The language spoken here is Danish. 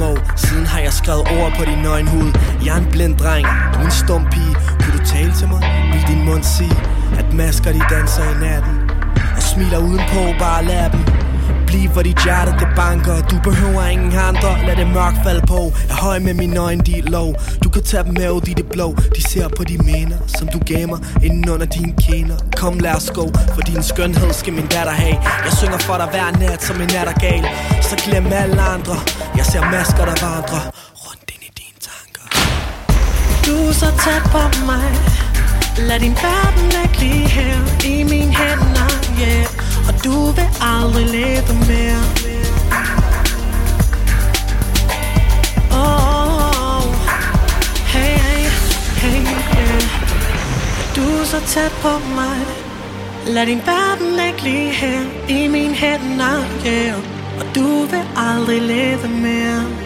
små. Siden har jeg skrevet ord på din nøgenhud. Jeg er en blind dreng, du er en stum pige. Kunne du tale til mig? Vil din mund sige, at masker de danser i natten og smiler udenpå, bare lad dem blive, hvor dit hjerte det banker. Du behøver ingen andre, lad det mørk falde på. Jeg er høj med mine øjne, de er low. Du kan tage dem med ud i det blå. De ser på de minder, som du gemmer inden under dine kinder. Kom lad os gå, for din skønhed skal min datter have. Jeg synger for dig hver nat, som en nattergal. Så glem alle andre, jeg ser masker der vandrer rundt ind i dine tanker. Du er så tæt på mig. Lad din verden ikke lige her i mine hænder, yeah. Og du vil aldrig leve mere. Oh, hey, hey, hey, yeah. Du er så tæt på mig. Lad din verden ikke lige her i mine hænder, yeah. Og du vil aldrig leve mere.